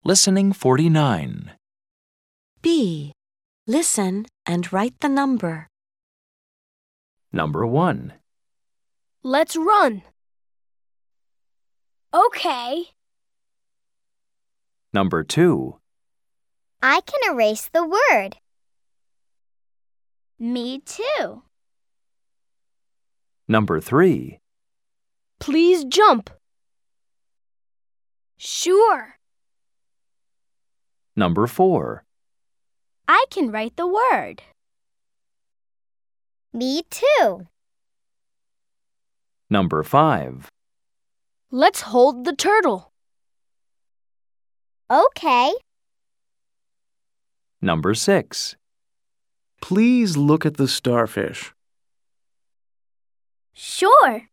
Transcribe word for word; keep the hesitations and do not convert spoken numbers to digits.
Listening forty-nine. B. Listen and write the number. Number one. Let's run. Okay. Number two. I can erase the word. Me too. Number three. Please jump. Sure. Number four. I can write the word. Me too. Number five. Let's hold the turtle. Okay. Number six. Please look at the starfish. Sure.